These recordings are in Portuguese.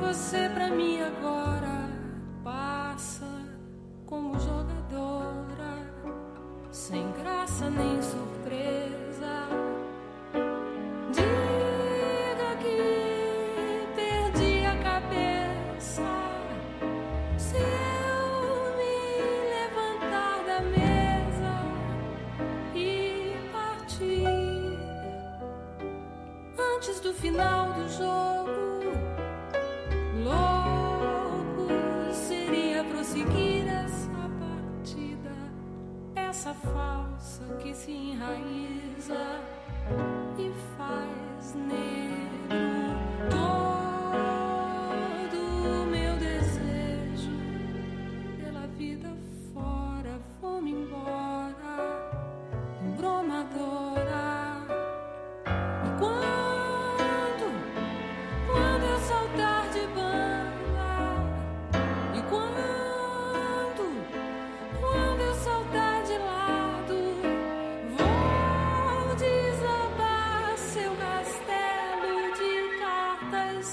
Você pra mim agora passa como jogadora, sem graça nem surpresa. Diga que perdi a cabeça se eu me levantar da mesa e partir antes do final do jogo. Louco seria prosseguir essa partida, essa falsa que se enraiza e faz negro todo o meu desejo pela vida fora. Vou-me embora, embromadora. E quando eu saltar de banda, e quando eu saltar de lado, vou desabar seu castelo de cartas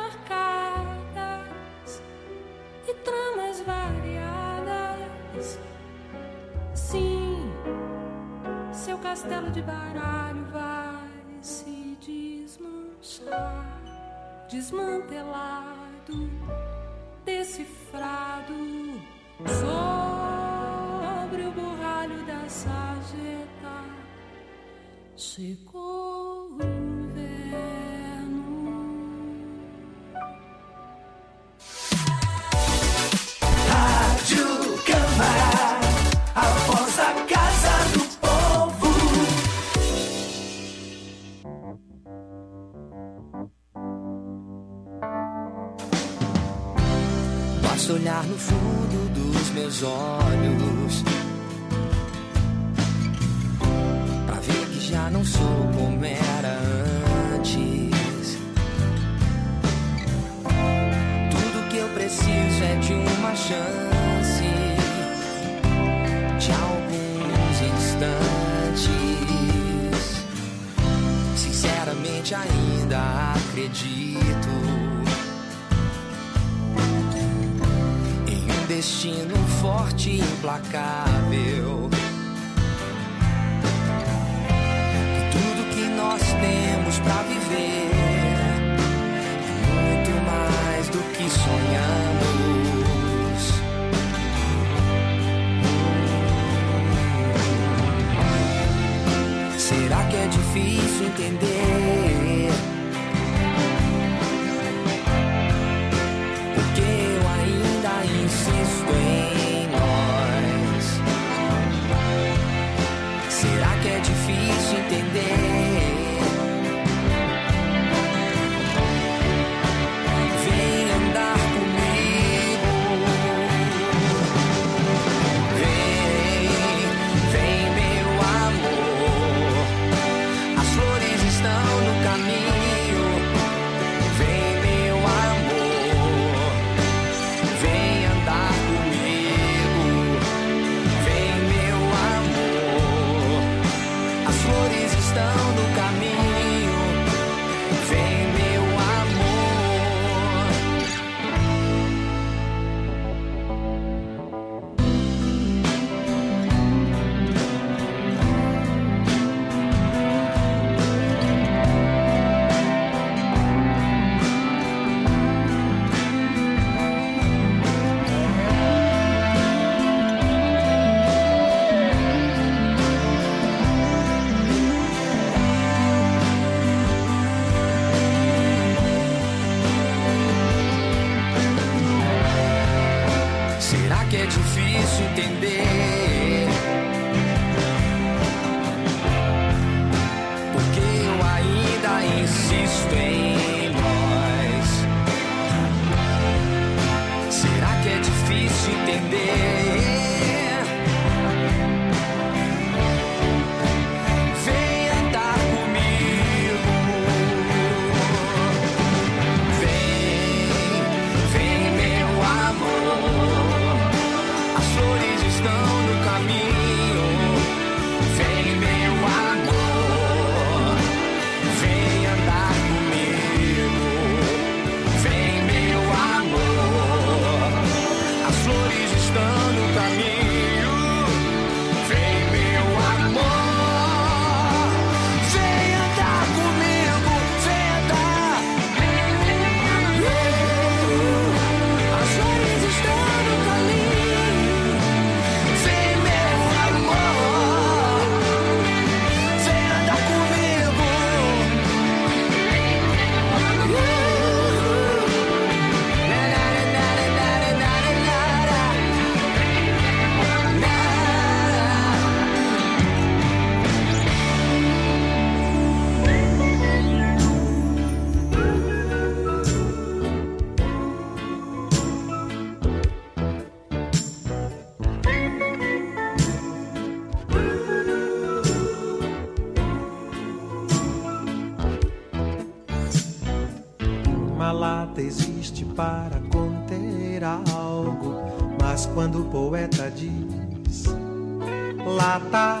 marcadas e tramas variadas. Sim, seu castelo de baralho vai se desmanchar, desmantelado, decifrado sobre o borralho da sarjeta. Chegou o inverno. Rádio Câmara, a voz da Casa do Povo. Basta olhar no fundo dos meus olhos pra ver que já não sou como era antes. Tudo que eu preciso é de uma chance, de alguns instantes. Sinceramente ainda acredito destino forte e implacável, e tudo que nós temos pra viver é muito mais do que sonhamos. Será que é difícil entender? Porque eu ainda insisto em nós. Será que é difícil entender? Vem andar comigo. Vem meu amor. As flores estão no caminho. Vem meu amor. Vem andar comigo. Vem meu amor. As flores estão no caminho. Vem meu amor. Será que é difícil entender? Porque eu ainda insisto em nós. Será que é difícil entender? Vem andar comigo. Vem meu amor. As flores estão no Uma lata existe para conter algo, mas quando o poeta diz lata,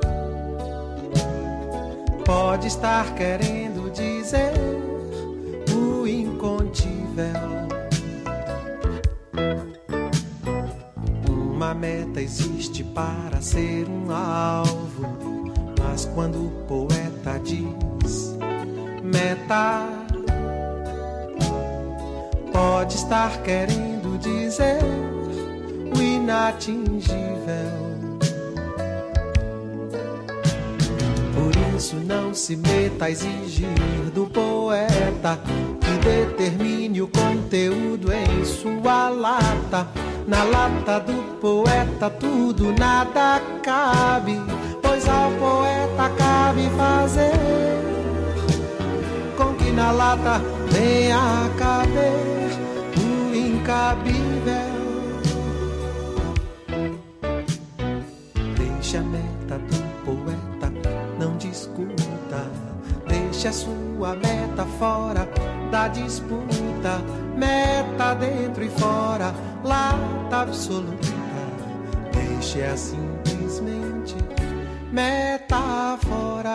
pode estar querendo dizer o incontível. Uma meta existe para ser um alvo, mas quando o poeta diz meta, pode estar querendo dizer o inatingível. Por isso não se meta a exigir do poeta que determine o conteúdo em sua lata. Na lata do poeta tudo nada cabe, pois ao poeta cabe fazer com que na lata venha caber o incabível. Deixa a meta do poeta, não discuta. Deixa a sua meta fora da disputa. Meta dentro e fora, lata absoluta. Deixa simplesmente meta fora.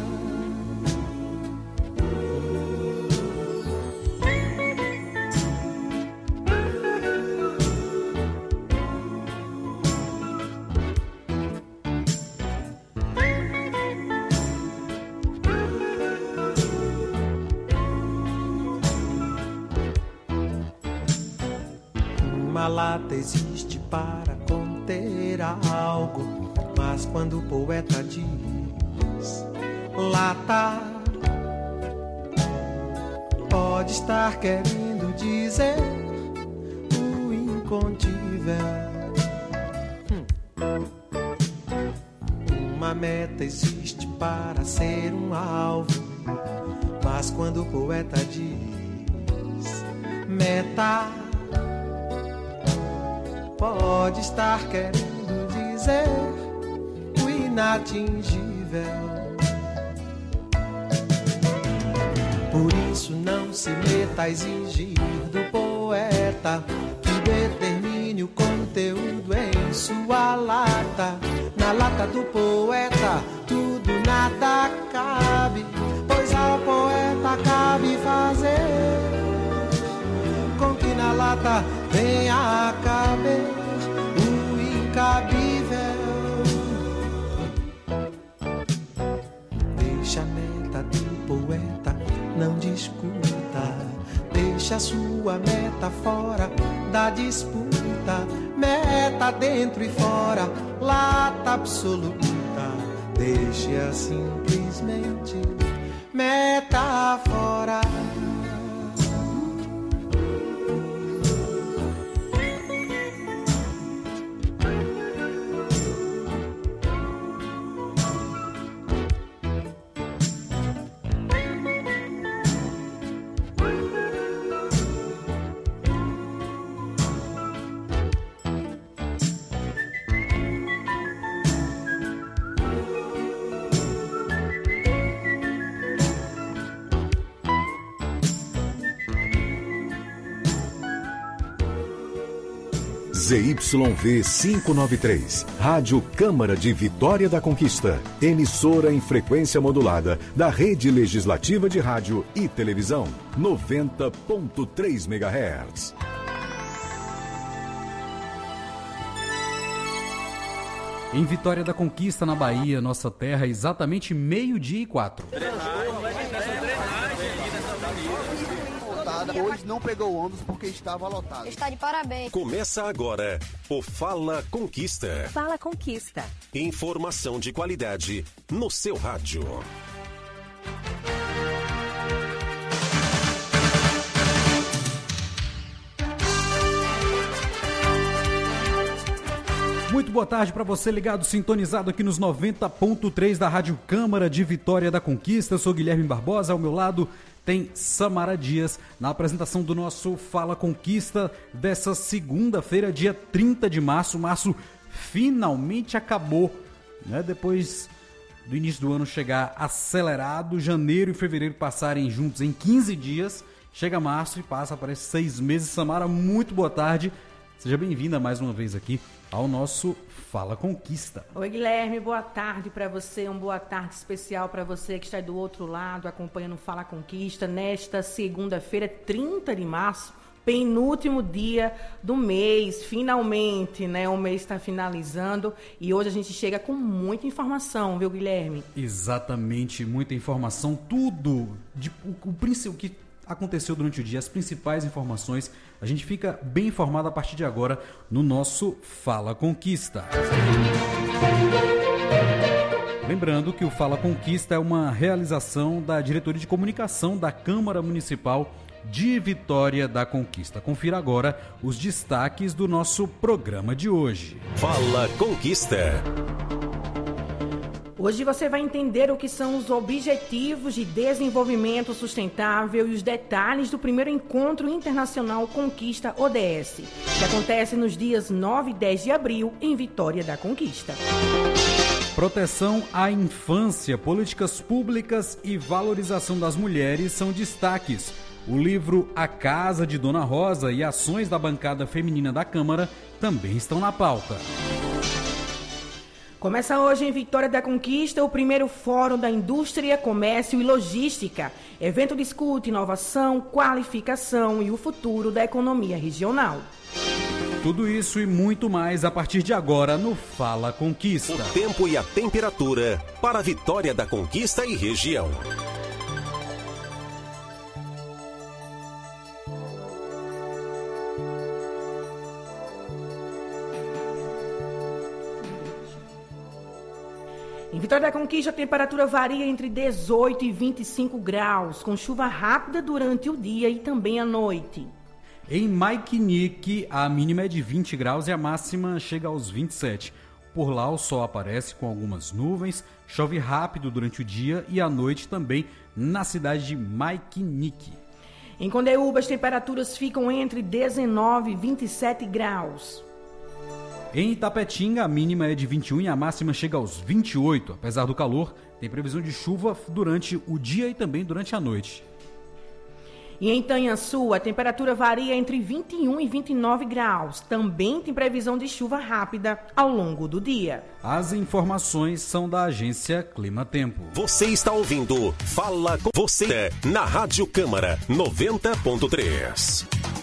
Uma lata existe para conter algo, mas quando o poeta diz lata, pode estar querendo dizer o incontível. Uma meta existe para ser um alvo, mas quando o poeta diz meta, pode estar querendo dizer o inatingível. Por isso não se meta a exigir do poeta que determine o conteúdo em sua lata. Na lata do poeta tudo nada cabe, pois ao poeta cabe fazer com que na lata venha a caber o incabível. Deixa a meta do poeta, não discuta. Deixa a sua meta fora da disputa. Meta dentro e fora, lata absoluta. Deixa simplesmente meta fora. ZYV 593, Rádio Câmara de Vitória da Conquista, emissora em frequência modulada da Rede Legislativa de Rádio e Televisão, 90.3 MHz. Em Vitória da Conquista, na Bahia, nossa terra, exatamente 12:04. Hoje não pegou ônibus porque estava lotado. Está de parabéns. Começa agora o Fala Conquista. Fala Conquista. Informação de qualidade no seu rádio. Muito boa tarde para você ligado, sintonizado aqui nos 90.3 da Rádio Câmara de Vitória da Conquista. Eu sou Guilherme Barbosa, ao meu lado tem Samara Dias, na apresentação do nosso Fala Conquista dessa segunda-feira, dia 30 de março. Março finalmente acabou, né? Depois do início do ano chegar acelerado, janeiro e fevereiro passarem juntos em 15 dias, Chega março e passa, parece 6 meses. Samara, muito boa tarde. Seja bem-vinda mais uma vez aqui ao nosso Fala Conquista. Oi, Guilherme, boa tarde para você, uma boa tarde especial para você que está do outro lado acompanhando o Fala Conquista nesta segunda-feira, 30 de março, penúltimo dia do mês, finalmente, né? O mês está finalizando e hoje a gente chega com muita informação, viu, Guilherme? Exatamente, muita informação, tudo, o que aconteceu durante o dia, as principais informações, a gente fica bem informado a partir de agora no nosso Fala Conquista. Lembrando que o Fala Conquista é uma realização da Diretoria de Comunicação da Câmara Municipal de Vitória da Conquista. Confira agora os destaques do nosso programa de hoje. Fala Conquista. Hoje você vai entender o que são os Objetivos de Desenvolvimento Sustentável e os detalhes do primeiro Encontro Internacional Conquista ODS, que acontece nos dias 9 e 10 de abril em Vitória da Conquista. Proteção à infância, políticas públicas e valorização das mulheres são destaques. O livro A Casa de Dona Rosa e ações da bancada feminina da Câmara também estão na pauta. Começa hoje em Vitória da Conquista o primeiro Fórum da Indústria, Comércio e Logística. Evento discute inovação, qualificação e o futuro da economia regional. Tudo isso e muito mais a partir de agora no Fala Conquista. O tempo e a temperatura para Vitória da Conquista e região. Em Vitória da Conquista, a temperatura varia entre 18 e 25 graus, com chuva rápida durante o dia e também à noite. Em Maikinique, a mínima é de 20 graus e a máxima chega aos 27. Por lá, o sol aparece com algumas nuvens, chove rápido durante o dia e à noite também na cidade de Maikinique. Em Condeúba, as temperaturas ficam entre 19 e 27 graus. Em Itapetinga, a mínima é de 21 e a máxima chega aos 28. Apesar do calor, tem previsão de chuva durante o dia e também durante a noite. E em Itanhaçu, a temperatura varia entre 21 e 29 graus. Também tem previsão de chuva rápida ao longo do dia. As informações são da agência Clima Tempo. Você está ouvindo Fala com você na Rádio Câmara 90.3.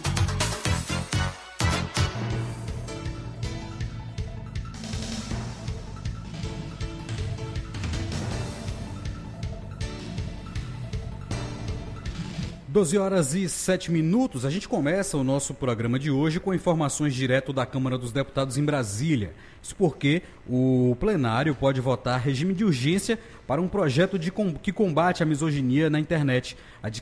Doze horas e 7 minutos, a gente começa o nosso programa de hoje com informações direto da Câmara dos Deputados em Brasília. Isso porque o plenário pode votar regime de urgência para um projeto que combate a misoginia na internet.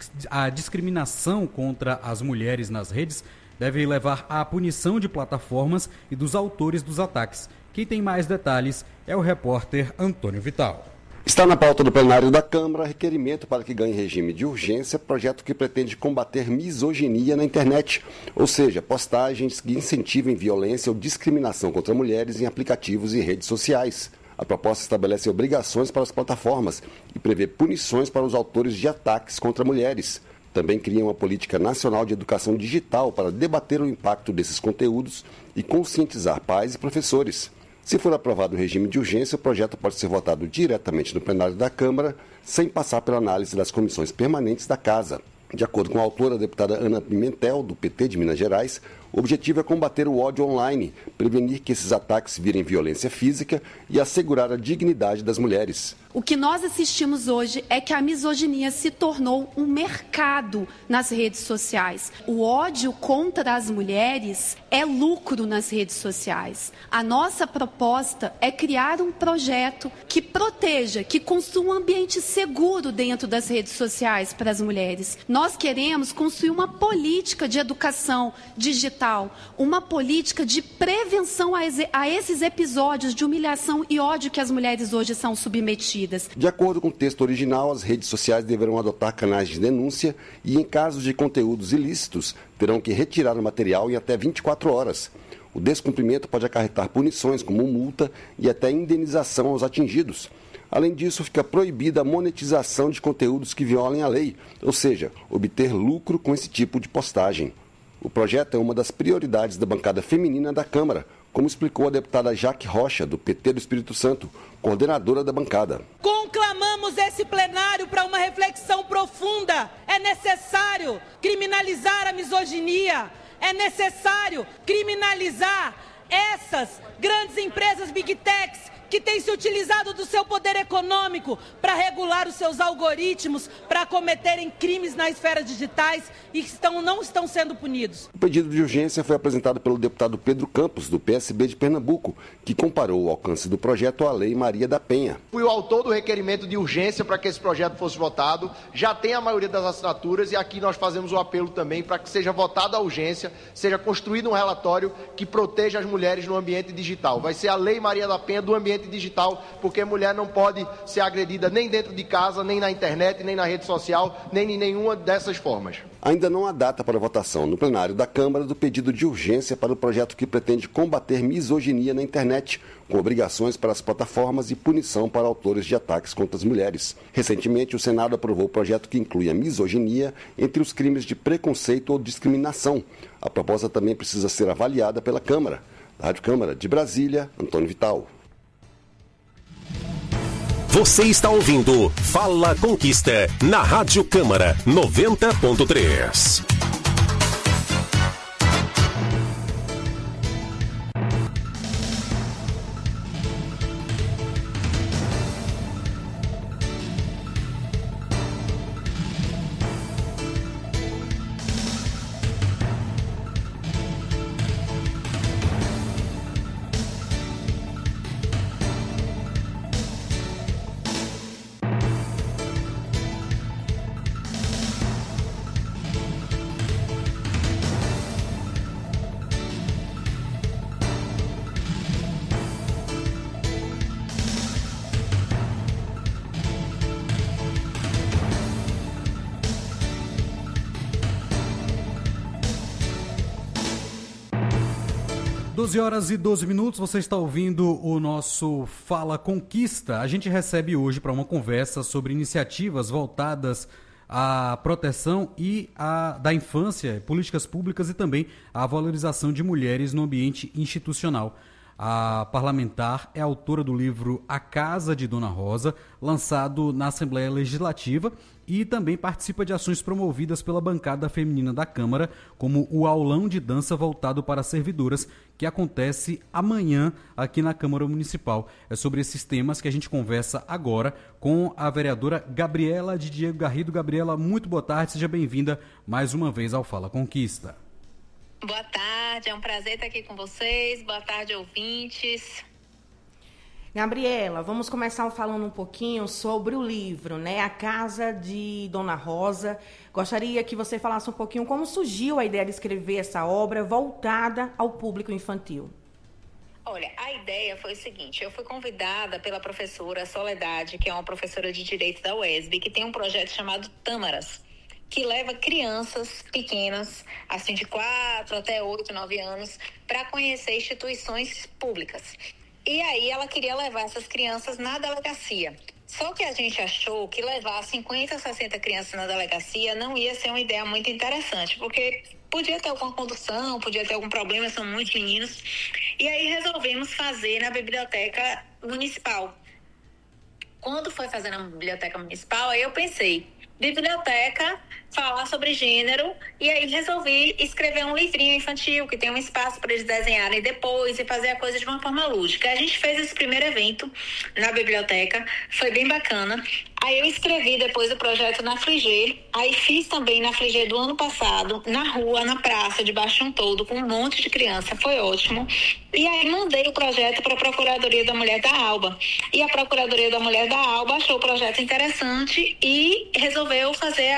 A discriminação contra as mulheres nas redes deve levar à punição de plataformas e dos autores dos ataques. Quem tem mais detalhes é o repórter Antônio Vital. Está na pauta do plenário da Câmara requerimento para que ganhe regime de urgência projeto que pretende combater misoginia na internet, ou seja, postagens que incentivem violência ou discriminação contra mulheres em aplicativos e redes sociais. A proposta estabelece obrigações para as plataformas e prevê punições para os autores de ataques contra mulheres. Também cria uma política nacional de educação digital para debater o impacto desses conteúdos e conscientizar pais e professores. Se for aprovado o regime de urgência, o projeto pode ser votado diretamente no plenário da Câmara, sem passar pela análise das comissões permanentes da Casa. De acordo com a autora, a deputada Ana Pimentel, do PT de Minas Gerais, o objetivo é combater o ódio online, prevenir que esses ataques virem violência física e assegurar a dignidade das mulheres. O que nós assistimos hoje é que a misoginia se tornou um mercado nas redes sociais. O ódio contra as mulheres é lucro nas redes sociais. A nossa proposta é criar um projeto que proteja, que construa um ambiente seguro dentro das redes sociais para as mulheres. Nós queremos construir uma política de educação digital, uma política de prevenção a esses episódios de humilhação e ódio que as mulheres hoje são submetidas. De acordo com o texto original, as redes sociais deverão adotar canais de denúncia e, em casos de conteúdos ilícitos, terão que retirar o material em até 24 horas. O descumprimento pode acarretar punições como multa e até indenização aos atingidos. Além disso, fica proibida a monetização de conteúdos que violem a lei, ou seja, obter lucro com esse tipo de postagem. O projeto é uma das prioridades da bancada feminina da Câmara, como explicou a deputada Jaque Rocha, do PT do Espírito Santo, coordenadora da bancada. Conclamamos esse plenário para uma reflexão profunda. É necessário criminalizar a misoginia, é necessário criminalizar essas grandes empresas Big Techs que têm se utilizado do seu poder econômico para regular os seus algoritmos, para cometerem crimes na esfera digitais e não estão sendo punidos. O pedido de urgência foi apresentado pelo deputado Pedro Campos, do PSB de Pernambuco, que comparou o alcance do projeto à Lei Maria da Penha. Fui o autor do requerimento de urgência para que esse projeto fosse votado, já tem a maioria das assinaturas e aqui nós fazemos o apelo também para que seja votada a urgência, seja construído um relatório que proteja as mulheres no ambiente digital. Vai ser a Lei Maria da Penha do ambiente digital, porque mulher não pode ser agredida nem dentro de casa, nem na internet, nem na rede social, nem em nenhuma dessas formas. Ainda não há data para votação no plenário da Câmara do pedido de urgência para o projeto que pretende combater misoginia na internet, com obrigações para as plataformas e punição para autores de ataques contra as mulheres. Recentemente, o Senado aprovou o projeto que inclui a misoginia entre os crimes de preconceito ou discriminação. A proposta também precisa ser avaliada pela Câmara. Da Rádio Câmara de Brasília, Antônio Vital. Você está ouvindo Fala Conquista na Rádio Câmara 90.3. 12 horas e 12 minutos, você está ouvindo o nosso Fala Conquista. A gente recebe hoje para uma conversa sobre iniciativas voltadas à proteção da infância, políticas públicas e também à valorização de mulheres no ambiente institucional. A parlamentar é autora do livro A Casa de Dona Rosa, lançado na Assembleia Legislativa, e também participa de ações promovidas pela bancada feminina da Câmara, como o aulão de dança voltado para servidoras, que acontece amanhã aqui na Câmara Municipal. É sobre esses temas que a gente conversa agora com a vereadora Gabriela de Diego Garrido. Gabriela, muito boa tarde, seja bem-vinda mais uma vez ao Fala Conquista. Boa tarde, é um prazer estar aqui com vocês. Boa tarde, ouvintes. Gabriela, vamos começar falando um pouquinho sobre o livro, né? A Casa de Dona Rosa. Gostaria que você falasse um pouquinho como surgiu a ideia de escrever essa obra voltada ao público infantil. Olha, a ideia foi o seguinte, eu fui convidada pela professora Soledade, que é uma professora de Direito da UESB, que tem um projeto chamado Tâmaras, que leva crianças pequenas, assim de 4 até 8, 9 anos, para conhecer instituições públicas. E aí ela queria levar essas crianças na delegacia. Só que a gente achou que levar 50, 60 crianças na delegacia não ia ser uma ideia muito interessante, porque podia ter alguma condução, podia ter algum problema, são muitos meninos. E aí resolvemos fazer na biblioteca municipal. Quando foi fazer na biblioteca municipal, aí eu pensei, biblioteca, falar sobre gênero, e aí resolvi escrever um livrinho infantil, que tem um espaço para eles desenharem depois e fazer a coisa de uma forma lúdica. A gente fez esse primeiro evento na biblioteca, foi bem bacana. Aí eu escrevi depois o projeto na Frigê, aí fiz também na Frigê do ano passado, na rua, na praça, debaixo de um toldo, com um monte de criança, foi ótimo. E aí mandei o projeto para a Procuradoria da Mulher da Alba. E a Procuradoria da Mulher da Alba achou o projeto interessante e resolveu fazer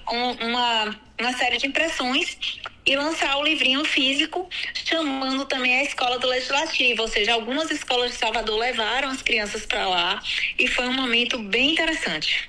uma série de impressões e lançar o livrinho físico, chamando também a Escola do Legislativo, ou seja, algumas escolas de Salvador levaram as crianças para lá e foi um momento bem interessante.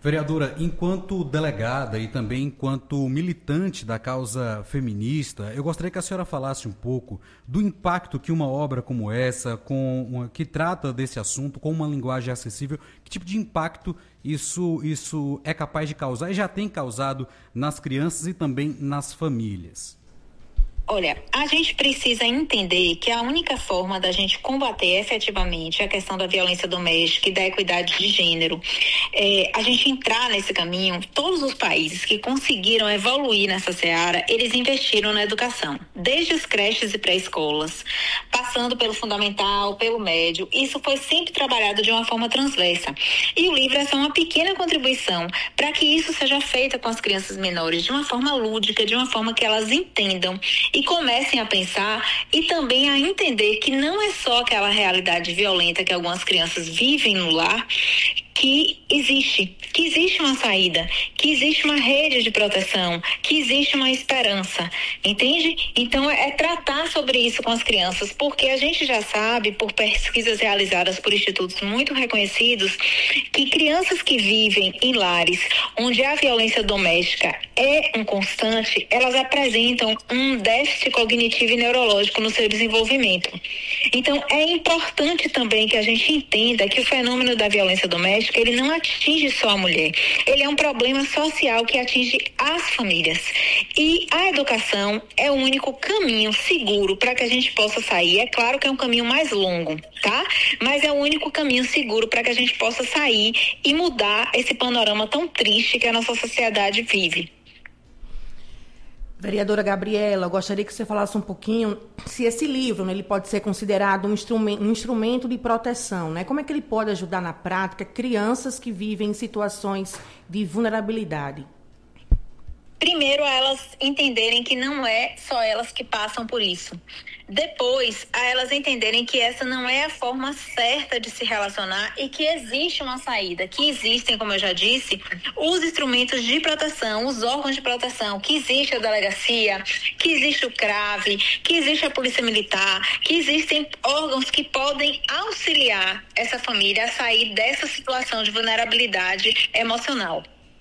Vereadora, enquanto delegada e também enquanto militante da causa feminista, eu gostaria que a senhora falasse um pouco do impacto que uma obra como essa, que trata desse assunto com uma linguagem acessível, que tipo de impacto isso é capaz de causar e já tem causado nas crianças e também nas famílias. Olha, a gente precisa entender que a única forma da gente combater efetivamente a questão da violência doméstica e da equidade de gênero é a gente entrar nesse caminho. Todos os países que conseguiram evoluir nessa seara, eles investiram na educação, desde as creches e pré-escolas, passando pelo fundamental, pelo médio. Isso foi sempre trabalhado de uma forma transversa. E o livro é só uma pequena contribuição para que isso seja feito com as crianças menores de uma forma lúdica, de uma forma que elas entendam e comecem a pensar e também a entender que não é só aquela realidade violenta que algumas crianças vivem no lar, que existe uma saída, que existe uma rede de proteção, que existe uma esperança, entende? Então é tratar sobre isso com as crianças, porque a gente já sabe, por pesquisas realizadas por institutos muito reconhecidos, que crianças que vivem em lares onde a violência doméstica é um constante, elas apresentam um déficit cognitivo e neurológico no seu desenvolvimento. Então é importante também que a gente entenda que o fenômeno da violência doméstica, ele não atinge só a mulher, ele é um problema social que atinge as famílias. E a educação é o único caminho seguro para que a gente possa sair. É claro que é um caminho mais longo, tá? Mas é o único caminho seguro para que a gente possa sair e mudar esse panorama tão triste que a nossa sociedade vive. Vereadora Gabriela, eu gostaria que você falasse um pouquinho se esse livro, né, ele pode ser considerado um instrumento de proteção, né? Como é que ele pode ajudar na prática crianças que vivem em situações de vulnerabilidade? Primeiro, a elas entenderem que não é só elas que passam por isso. Depois, a elas entenderem que essa não é a forma certa de se relacionar e que existe uma saída, que existem, como eu já disse, os instrumentos de proteção, os órgãos de proteção, que existe a delegacia, que existe o CRAV, que existe a Polícia Militar, que existem órgãos que podem auxiliar essa família a sair dessa situação de vulnerabilidade emocional.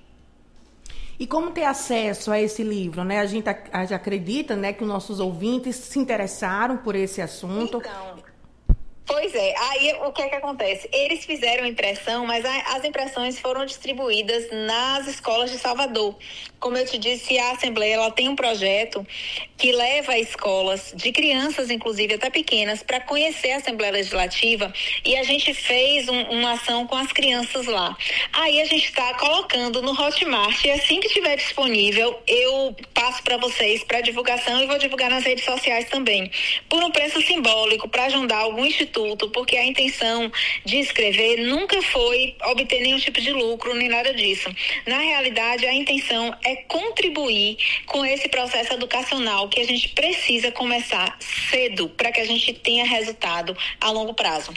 E como ter acesso a esse livro, né? A gente acredita, né, que os nossos ouvintes se interessaram por esse assunto. Então, pois é, aí o que é que acontece? Eles fizeram impressão, mas as impressões foram distribuídas nas escolas de Salvador. Como eu te disse, a Assembleia ela tem um projeto que leva escolas de crianças, inclusive até pequenas, para conhecer a Assembleia Legislativa, e a gente fez uma ação com as crianças lá. Aí a gente está colocando no Hotmart, e assim que estiver disponível, eu passo para vocês para divulgação e vou divulgar nas redes sociais também, por um preço simbólico, para ajudar algum instituto, porque a intenção de escrever nunca foi obter nenhum tipo de lucro, nem nada disso. Na realidade, a intenção é contribuir com esse processo educacional que a gente precisa começar cedo para que a gente tenha resultado a longo prazo.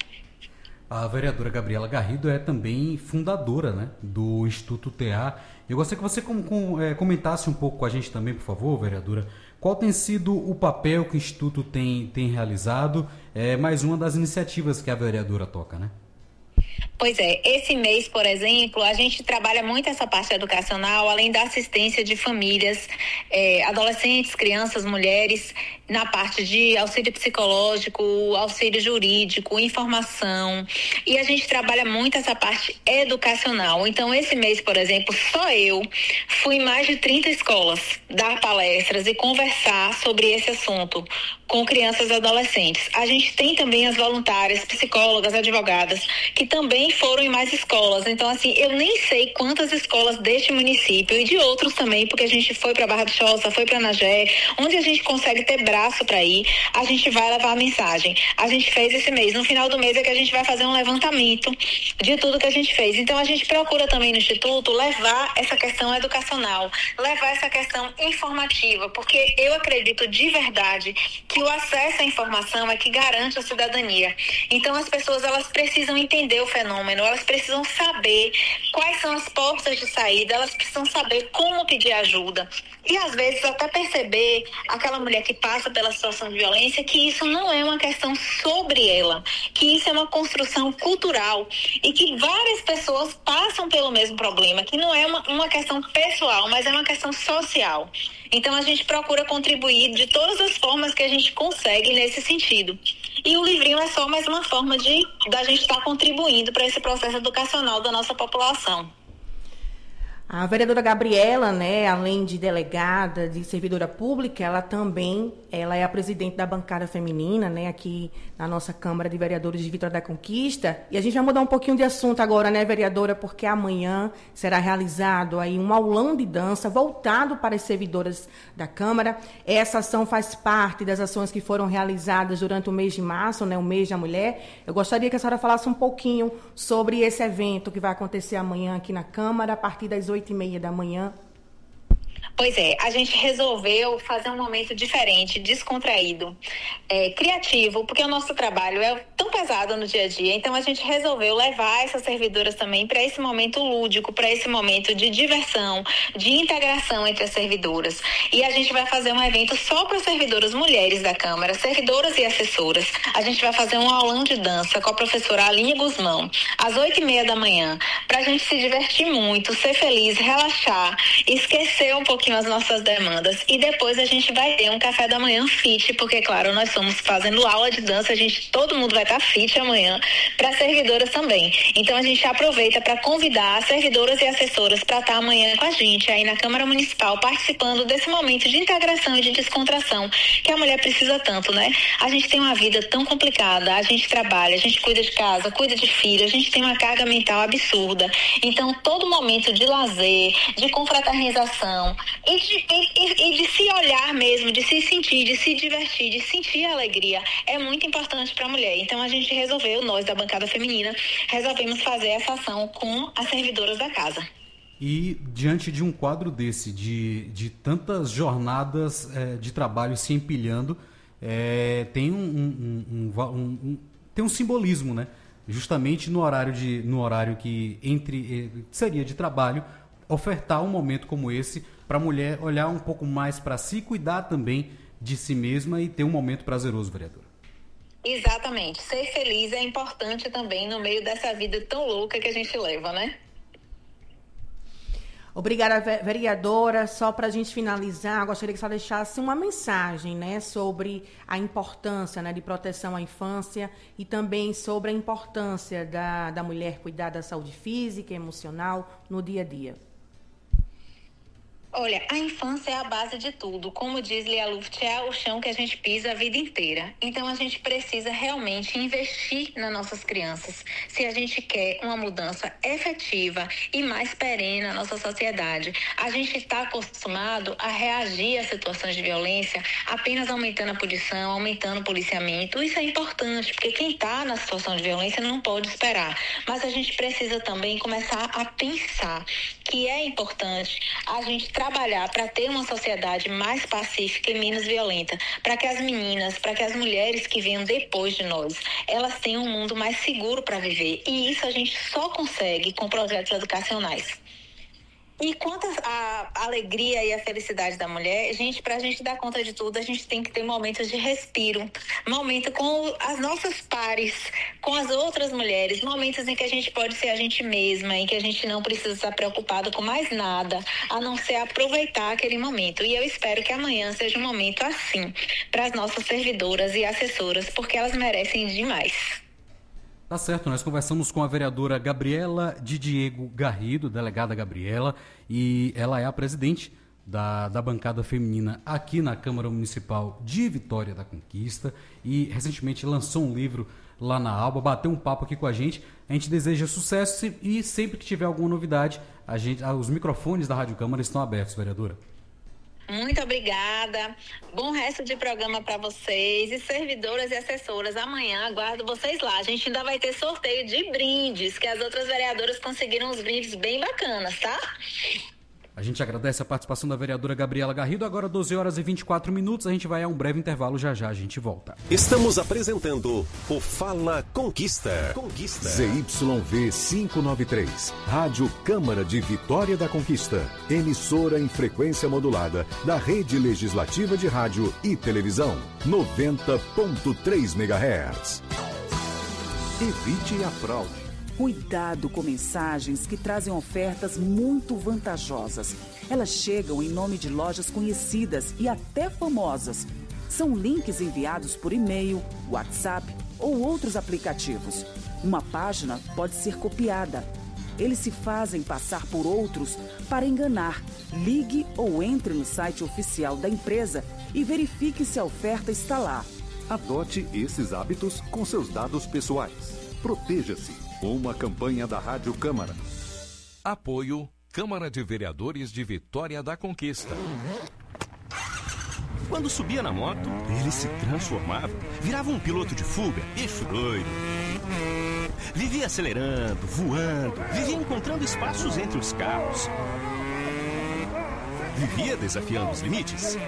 A vereadora Gabriela Garrido é também fundadora, né, do Instituto TA. Eu gostaria que você comentasse um pouco com a gente também, por favor, vereadora, qual tem sido o papel que o Instituto tem realizado, mais uma das iniciativas que a vereadora toca, né? Pois é, esse mês, por exemplo, a gente trabalha muito essa parte educacional, além da assistência de famílias, adolescentes, crianças, mulheres, na parte de auxílio psicológico, auxílio jurídico, informação, e a gente trabalha muito essa parte educacional. Então, esse mês, por exemplo, só eu fui em mais de 30 escolas dar palestras e conversar sobre esse assunto com crianças e adolescentes. A gente tem também as voluntárias, psicólogas, advogadas, que também foram em mais escolas. Então, assim, eu nem sei quantas escolas deste município e de outros também, porque a gente foi para Barra do Choça, foi para Nagé, onde a gente consegue ter braço para ir, a gente vai levar a mensagem. A gente fez esse mês. No final do mês é que a gente vai fazer um levantamento de tudo que a gente fez. Então, a gente procura também no Instituto levar essa questão educacional, levar essa questão informativa, porque eu acredito de verdade que o acesso à informação é que garante a cidadania. Então, as pessoas, elas precisam entender o fenômeno, elas precisam saber quais são as portas de saída, elas precisam saber como pedir ajuda. E, às vezes, até perceber aquela mulher que passa passa pela situação de violência, que isso não é uma questão sobre ela, que isso é uma construção cultural e que várias pessoas passam pelo mesmo problema, que não é uma questão pessoal, mas é uma questão social. Então a gente procura contribuir de todas as formas que a gente consegue nesse sentido. E o livrinho é só mais uma forma da gente estar contribuindo para esse processo educacional da nossa população. A vereadora Gabriela, né, além de delegada, de servidora pública, ela é a presidente da bancada feminina, né, aqui na nossa Câmara de Vereadores de Vitória da Conquista. E a gente vai mudar um pouquinho de assunto agora, né, vereadora, porque amanhã será realizado aí um aulão de dança voltado para as servidoras da Câmara. Essa ação faz parte das ações que foram realizadas durante o mês de março, né, o mês da mulher. Eu gostaria que a senhora falasse um pouquinho sobre esse evento que vai acontecer amanhã aqui na Câmara, a partir das 8h30 da manhã. Pois é, a gente resolveu fazer um momento diferente, descontraído, criativo, porque o nosso trabalho é tão pesado no dia a dia, então a gente resolveu levar essas servidoras também para esse momento lúdico, para esse momento de diversão, de integração entre as servidoras. E a gente vai fazer um evento só para servidoras mulheres da Câmara, servidoras e assessoras. A gente vai fazer um aulão de dança com a professora Aline Guzmão, às 8h30 da manhã, para a gente se divertir muito, ser feliz, relaxar, esquecer um pouquinho as nossas demandas. E depois a gente vai ter um café da manhã fit, porque, claro, nós estamos fazendo aula de dança, todo mundo vai estar fit amanhã, para servidoras também. Então a gente aproveita para convidar as servidoras e assessoras para estar amanhã com a gente aí na Câmara Municipal, participando desse momento de integração e de descontração que a mulher precisa tanto, né? A gente tem uma vida tão complicada, a gente trabalha, a gente cuida de casa, cuida de filho, a gente tem uma carga mental absurda. Então todo momento de lazer, de confraternização e de se olhar mesmo, de se sentir, de se divertir, de sentir a alegria, é muito importante para a mulher. Então a gente resolveu, nós da bancada feminina, resolvemos fazer essa ação com as servidoras da casa. E diante de um quadro desse, de tantas jornadas de trabalho se empilhando, tem tem um simbolismo, né? Justamente no horário que seria de trabalho, ofertar um momento como esse para a mulher olhar um pouco mais para si, cuidar também de si mesma e ter um momento prazeroso, vereadora. Exatamente. Ser feliz é importante também no meio dessa vida tão louca que a gente leva, né? Obrigada, vereadora. Só para a gente finalizar, gostaria que você deixasse uma mensagem, né, sobre a importância, né, de proteção à infância e também sobre a importância da mulher cuidar da saúde física e emocional no dia a dia. Olha, a infância é a base de tudo. Como diz Lia Luft, é o chão que a gente pisa a vida inteira. Então, a gente precisa realmente investir nas nossas crianças se a gente quer uma mudança efetiva e mais perene na nossa sociedade. A gente está acostumado a reagir a situações de violência apenas aumentando a punição, aumentando o policiamento. Isso é importante, porque quem está na situação de violência não pode esperar. Mas a gente precisa também começar a pensar que é importante a gente trabalhar para ter uma sociedade mais pacífica e menos violenta, para que as meninas, para que as mulheres que venham depois de nós, elas tenham um mundo mais seguro para viver. E isso a gente só consegue com projetos educacionais. E quanto à alegria e à felicidade da mulher, para a gente dar conta de tudo, a gente tem que ter momentos de respiro, momento com as nossas pares, com as outras mulheres, momentos em que a gente pode ser a gente mesma, em que a gente não precisa estar preocupado com mais nada, a não ser aproveitar aquele momento. E eu espero que amanhã seja um momento assim, para as nossas servidoras e assessoras, porque elas merecem demais. Tá certo, nós conversamos com a vereadora Gabriela de Diego Garrido, delegada Gabriela, e ela é a presidente da bancada feminina aqui na Câmara Municipal de Vitória da Conquista e recentemente lançou um livro lá na Alba, bateu um papo aqui com a gente. A gente deseja sucesso e sempre que tiver alguma novidade, os microfones da Rádio Câmara estão abertos, vereadora. Muito obrigada. Bom resto de programa para vocês. E servidoras e assessoras, amanhã aguardo vocês lá. A gente ainda vai ter sorteio de brindes, que as outras vereadoras conseguiram uns brindes bem bacanas, tá? A gente agradece a participação da vereadora Gabriela Garrido. Agora 12 horas e 24 minutos. A gente vai a um breve intervalo. Já já a gente volta. Estamos apresentando o Fala Conquista. ZYV 593, Rádio Câmara de Vitória da Conquista. Emissora em frequência modulada da Rede Legislativa de Rádio e Televisão. 90.3 MHz. Evite a fraude. Cuidado com mensagens que trazem ofertas muito vantajosas. Elas chegam em nome de lojas conhecidas e até famosas. São links enviados por e-mail, WhatsApp ou outros aplicativos. Uma página pode ser copiada. Eles se fazem passar por outros para enganar. Ligue ou entre no site oficial da empresa e verifique se a oferta está lá. Adote esses hábitos com seus dados pessoais. Proteja-se. Uma campanha da Rádio Câmara. Apoio Câmara de Vereadores de Vitória da Conquista. Quando subia na moto, ele se transformava, virava um piloto de fuga, eixo doido. Vivia acelerando, voando, vivia encontrando espaços entre os carros. Vivia desafiando os limites.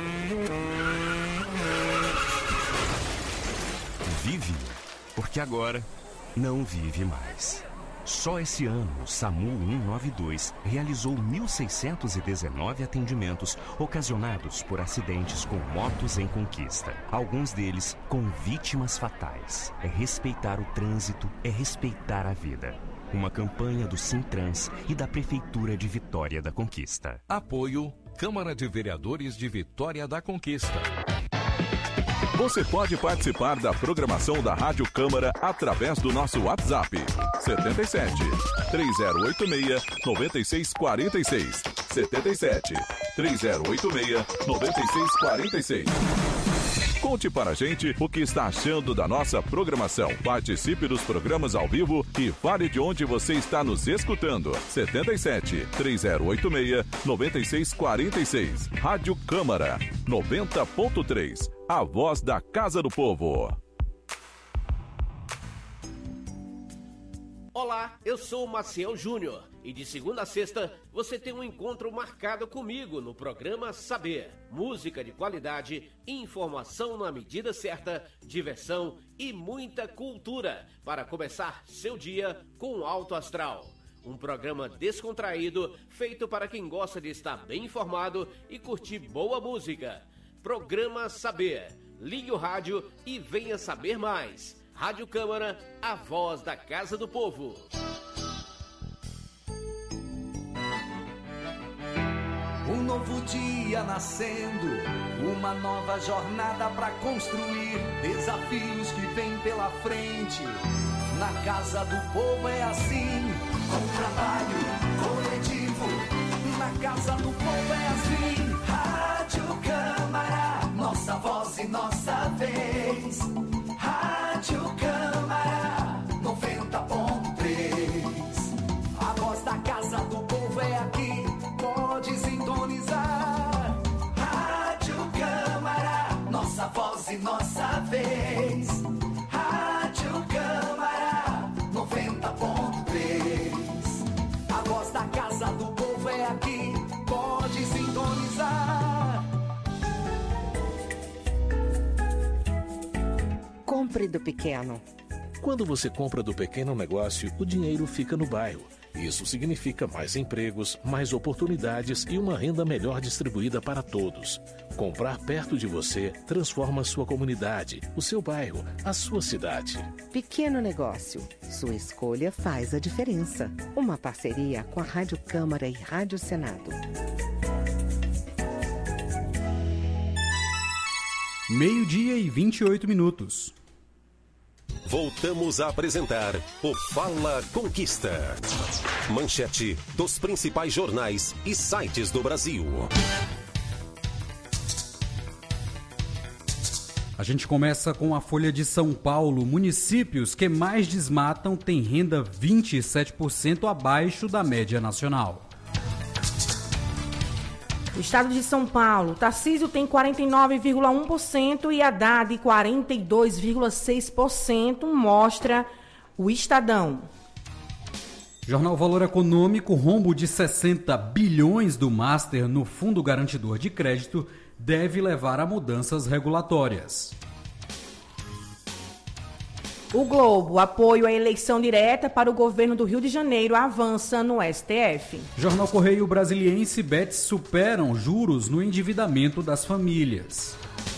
Vive, porque agora não vive mais. Só esse ano, o SAMU 192 realizou 1.619 atendimentos ocasionados por acidentes com motos em Conquista. Alguns deles com vítimas fatais. É respeitar o trânsito, é respeitar a vida. Uma campanha do Sintrans e da Prefeitura de Vitória da Conquista. Apoio Câmara de Vereadores de Vitória da Conquista. Você pode participar da programação da Rádio Câmara através do nosso WhatsApp 77 3086 9646 77 3086 9646. Conte para a gente o que está achando da nossa programação. Participe dos programas ao vivo e fale de onde você está nos escutando. 77 3086 9646. Rádio Câmara 90.3. A voz da Casa do Povo. Olá, eu sou o Maciel Júnior e de segunda a sexta você tem um encontro marcado comigo no programa Saber. Música de qualidade, informação na medida certa, diversão e muita cultura para começar seu dia com alto astral. Um programa descontraído, feito para quem gosta de estar bem informado e curtir boa música. Programa Saber. Ligue o rádio e venha saber mais. Rádio Câmara, a voz da Casa do Povo. Um novo dia nascendo, uma nova jornada pra construir, desafios que vêm pela frente. Na Casa do Povo é assim, com trabalho coletivo. Na Casa do Povo é assim, Rádio Câmara, nossa voz e nossa vez. Rádio Câmara 90.3. A voz da Casa do Povo é aqui, pode sintonizar. Rádio Câmara, nossa voz e nossa vez. Rádio Câmara 90.3. A voz da Casa do Povo é aqui, pode sintonizar. Compre do pequeno. Quando você compra do pequeno negócio, o dinheiro fica no bairro. Isso significa mais empregos, mais oportunidades e uma renda melhor distribuída para todos. Comprar perto de você transforma a sua comunidade, o seu bairro, a sua cidade. Pequeno negócio. Sua escolha faz a diferença. Uma parceria com a Rádio Câmara e Rádio Senado. Meio-dia e 28 minutos. Voltamos a apresentar o Fala Conquista. Manchete dos principais jornais e sites do Brasil. A gente começa com a Folha de São Paulo. Municípios que mais desmatam têm renda 27% abaixo da média nacional. Estado de São Paulo, Tarcísio tem 49,1% e Haddad 42,6%, mostra o Estadão. Jornal Valor Econômico, rombo de 60 bilhões do Master no Fundo Garantidor de Crédito deve levar a mudanças regulatórias. O Globo, apoio à eleição direta para o governo do Rio de Janeiro, avança no STF. Jornal Correio Brasiliense, Bets superam juros no endividamento das famílias.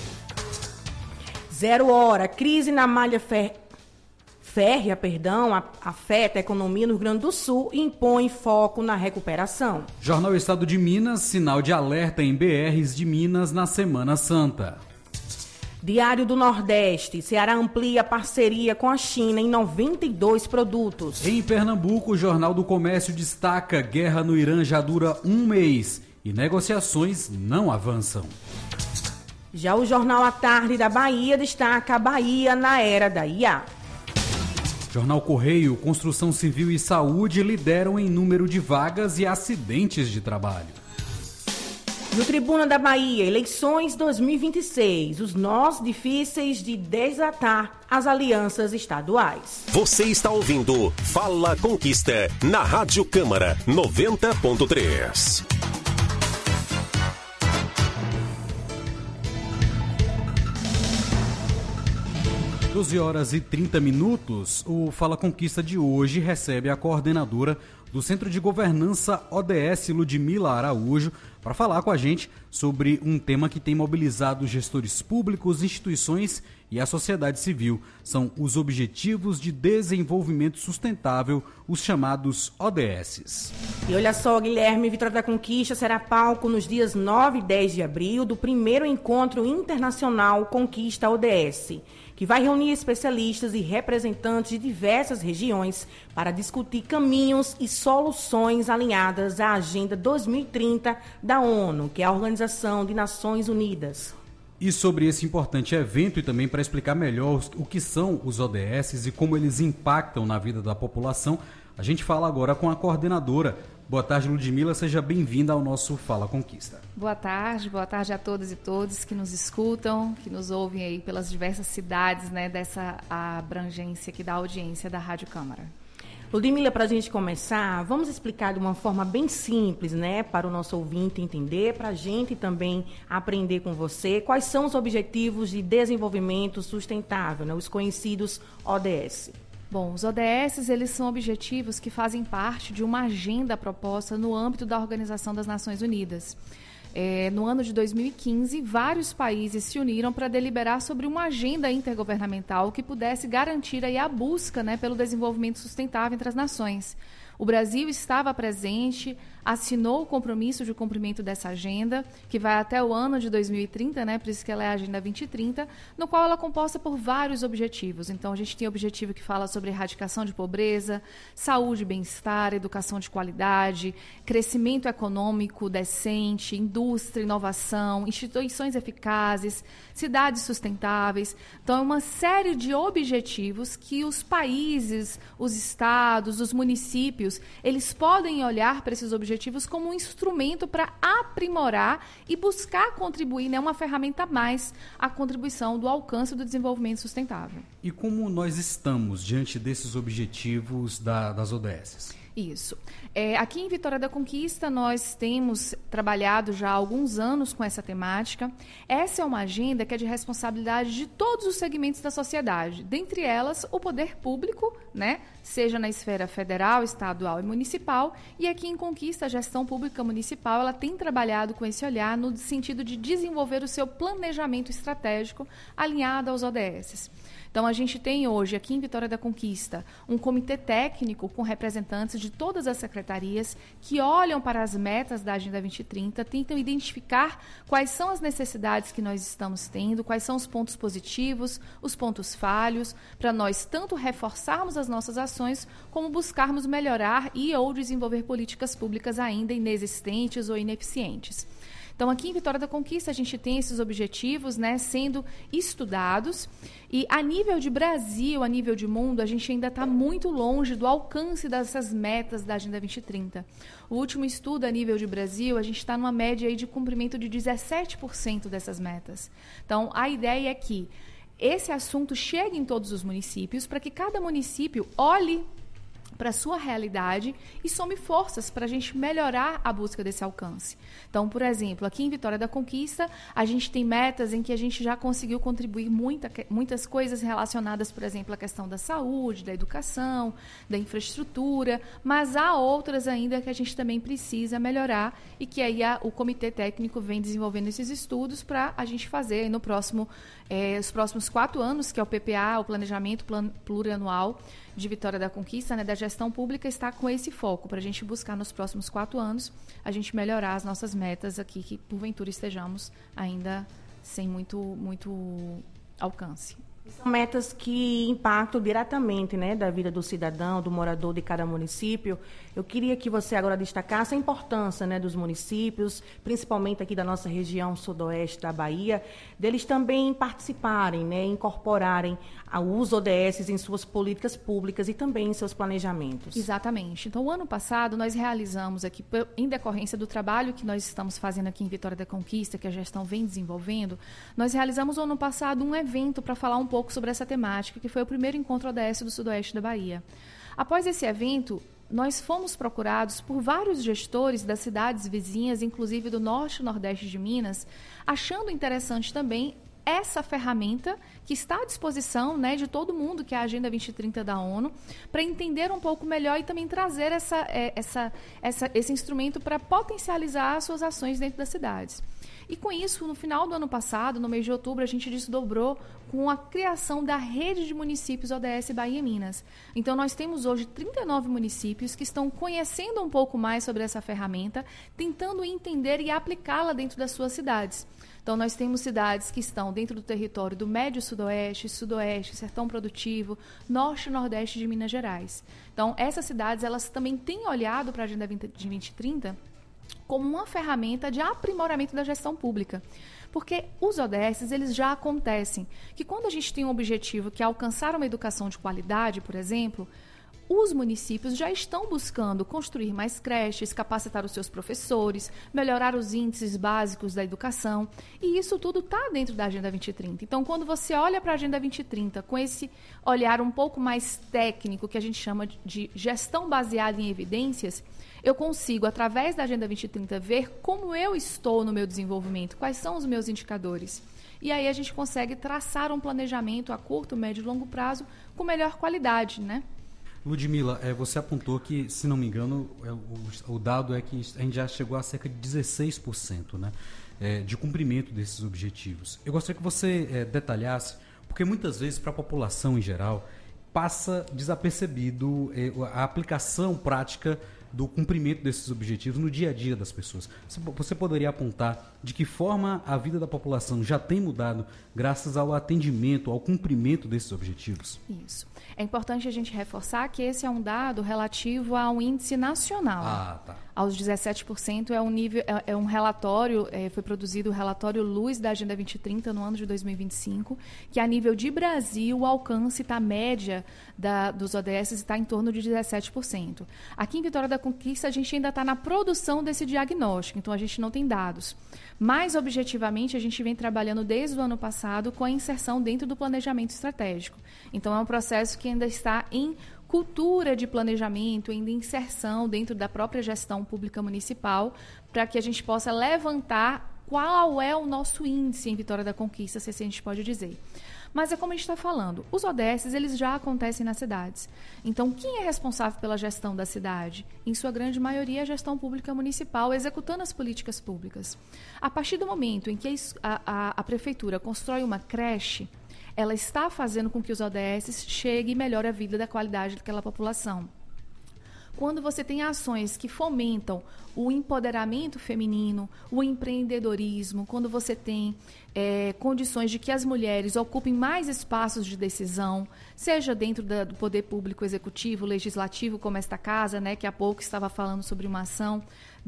0 Hora, crise na malha férrea, afeta a economia no Rio Grande do Sul e impõe foco na recuperação. Jornal Estado de Minas, sinal de alerta em BRs de Minas na Semana Santa. Diário do Nordeste, Ceará amplia parceria com a China em 92 produtos. Em Pernambuco, o Jornal do Comércio destaca: guerra no Irã já dura 1 mês e negociações não avançam. Já o Jornal à Tarde da Bahia destaca a Bahia na era da IA. Jornal Correio, Construção Civil e Saúde lideram em número de vagas e acidentes de trabalho. No Tribuna da Bahia, eleições 2026, os nós difíceis de desatar as alianças estaduais. Você está ouvindo Fala Conquista na Rádio Câmara 90.3. Horas e 30 minutos, o Fala Conquista de hoje recebe a coordenadora do Centro de Governança ODS, Ludmila Araújo, para falar com a gente sobre um tema que tem mobilizado gestores públicos, instituições e a sociedade civil. São os Objetivos de Desenvolvimento Sustentável, os chamados ODSs. E olha só, Guilherme, Vitória da Conquista será palco nos dias 9 e 10 de abril do primeiro encontro internacional Conquista ODS, que vai reunir especialistas e representantes de diversas regiões para discutir caminhos e soluções alinhadas à Agenda 2030 da ONU, que é a Organização de Nações Unidas. E sobre esse importante evento e também para explicar melhor o que são os ODS e como eles impactam na vida da população, a gente fala agora com a coordenadora. Boa tarde, Ludmila, seja bem-vinda ao nosso Fala Conquista. Boa tarde a todas e todos que nos escutam, que nos ouvem aí pelas diversas cidades, né, dessa abrangência aqui da audiência da Rádio Câmara. Ludmila, para a gente começar, vamos explicar de uma forma bem simples, né, para o nosso ouvinte entender, para a gente também aprender com você, quais são os Objetivos de Desenvolvimento Sustentável, né, os conhecidos ODS. Bom, os ODS, eles são objetivos que fazem parte de uma agenda proposta no âmbito da Organização das Nações Unidas. No ano de 2015, vários países se uniram para deliberar sobre uma agenda intergovernamental que pudesse garantir aí a busca, né, pelo desenvolvimento sustentável entre as nações. O Brasil estava presente, assinou o compromisso de cumprimento dessa agenda, que vai até o ano de 2030, né? Por isso que ela é a Agenda 2030, no qual ela é composta por vários objetivos. Então, a gente tem o objetivo que fala sobre erradicação de pobreza, saúde e bem-estar, educação de qualidade, crescimento econômico decente, indústria, inovação, instituições eficazes, cidades sustentáveis. Então, é uma série de objetivos que os países, os estados, os municípios, eles podem olhar para esses objetivos como um instrumento para aprimorar e buscar contribuir, né, uma ferramenta a mais à contribuição do alcance do desenvolvimento sustentável. E como nós estamos diante desses objetivos das ODS? Isso. Aqui em Vitória da Conquista, nós temos trabalhado já há alguns anos com essa temática. Essa é uma agenda que é de responsabilidade de todos os segmentos da sociedade, dentre elas o poder público, né? Seja na esfera federal, estadual e municipal. E aqui em Conquista, a gestão pública municipal, ela tem trabalhado com esse olhar no sentido de desenvolver o seu planejamento estratégico alinhado aos ODS. Então, a gente tem hoje, aqui em Vitória da Conquista, um comitê técnico com representantes de todas as secretarias que olham para as metas da Agenda 2030, tentam identificar quais são as necessidades que nós estamos tendo, quais são os pontos positivos, os pontos falhos, para nós tanto reforçarmos as nossas ações, como buscarmos melhorar e ou desenvolver políticas públicas ainda inexistentes ou ineficientes. Então, aqui em Vitória da Conquista, a gente tem esses objetivos, né, sendo estudados. E a nível de Brasil, a nível de mundo, a gente ainda está muito longe do alcance dessas metas da Agenda 2030. O último estudo a nível de Brasil, a gente está numa média aí de cumprimento de 17% dessas metas. Então, a ideia é que esse assunto chegue em todos os municípios para que cada município olhe para a sua realidade e some forças para a gente melhorar a busca desse alcance. Então, por exemplo, aqui em Vitória da Conquista, a gente tem metas em que a gente já conseguiu contribuir muitas coisas relacionadas, por exemplo, à questão da saúde, da educação, da infraestrutura, mas há outras ainda que a gente também precisa melhorar e que aí o Comitê Técnico vem desenvolvendo esses estudos para a gente fazer no próximo, os próximos 4 anos, que é o PPA, o Planejamento Plurianual de Vitória da Conquista, né, da gestão pública, está com esse foco, para a gente buscar nos próximos 4 anos, a gente melhorar as nossas metas aqui, que porventura estejamos ainda sem muito alcance. São metas que impactam diretamente, né, da vida do cidadão, do morador de cada município. Eu queria que você agora destacasse a importância, né, dos municípios, principalmente aqui da nossa região sudoeste da Bahia, deles também participarem, né, incorporarem os ODS em suas políticas públicas e também em seus planejamentos. Exatamente. Então, o ano passado, nós realizamos aqui, em decorrência do trabalho que nós estamos fazendo aqui em Vitória da Conquista, que a gestão vem desenvolvendo, nós realizamos no ano passado um evento para falar um pouco sobre essa temática, que foi o primeiro encontro ODS do Sudoeste da Bahia. Após esse evento, nós fomos procurados por vários gestores das cidades vizinhas, inclusive do Norte e Nordeste de Minas, achando interessante também essa ferramenta que está à disposição, né, de todo mundo, que é a Agenda 2030 da ONU, para entender um pouco melhor e também trazer esse instrumento para potencializar as suas ações dentro das cidades. E com isso, no final do ano passado, no mês de outubro, a gente desdobrou com a criação da rede de municípios ODS Bahia e Minas. Então, nós temos hoje 39 municípios que estão conhecendo um pouco mais sobre essa ferramenta, tentando entender e aplicá-la dentro das suas cidades. Então, nós temos cidades que estão dentro do território do Médio Sudoeste, Sudoeste, Sertão Produtivo, Norte e Nordeste de Minas Gerais. Então, essas cidades, elas também têm olhado para a Agenda 2030 como uma ferramenta de aprimoramento da gestão pública. Porque os ODS, eles já acontecem. Que quando a gente tem um objetivo que é alcançar uma educação de qualidade, por exemplo, os municípios já estão buscando construir mais creches, capacitar os seus professores, melhorar os índices básicos da educação. E isso tudo está dentro da Agenda 2030. Então, quando você olha para a Agenda 2030 com esse olhar um pouco mais técnico, que a gente chama de gestão baseada em evidências, eu consigo, através da Agenda 2030, ver como eu estou no meu desenvolvimento, quais são os meus indicadores. E aí a gente consegue traçar um planejamento a curto, médio e longo prazo com melhor qualidade, né? Ludmila, você apontou que, se não me engano, o dado é que a gente já chegou a cerca de 16%, né, de cumprimento desses objetivos. Eu gostaria que você detalhasse, porque muitas vezes, para a população em geral, passa desapercebido a aplicação prática do cumprimento desses objetivos no dia a dia das pessoas. Você poderia apontar de que forma a vida da população já tem mudado graças ao atendimento, ao cumprimento desses objetivos? Isso. É importante a gente reforçar que esse é um dado relativo a um índice nacional. Ah, tá. Aos 17% é um relatório, foi produzido o relatório Luz da Agenda 2030 no ano de 2025, que a nível de Brasil o alcance está média dos ODS está em torno de 17%. Aqui em Vitória da Conquista a gente ainda está na produção desse diagnóstico, então a gente não tem dados. Mais objetivamente, a gente vem trabalhando desde o ano passado com a inserção dentro do planejamento estratégico. Então é um processo que ainda está em cultura de planejamento, ainda inserção dentro da própria gestão pública municipal, para que a gente possa levantar qual é o nosso índice em Vitória da Conquista, se assim a gente pode dizer. Mas é como a gente está falando, os ODS eles já acontecem nas cidades. Então, quem é responsável pela gestão da cidade? Em sua grande maioria, a gestão pública municipal, executando as políticas públicas. A partir do momento em que a prefeitura constrói uma creche, ela está fazendo com que os ODS cheguem e melhorem a vida da qualidade daquela população. Quando você tem ações que fomentam o empoderamento feminino, o empreendedorismo, quando você tem condições de que as mulheres ocupem mais espaços de decisão, seja dentro do poder público executivo, legislativo, como esta casa, né, que há pouco estava falando sobre uma ação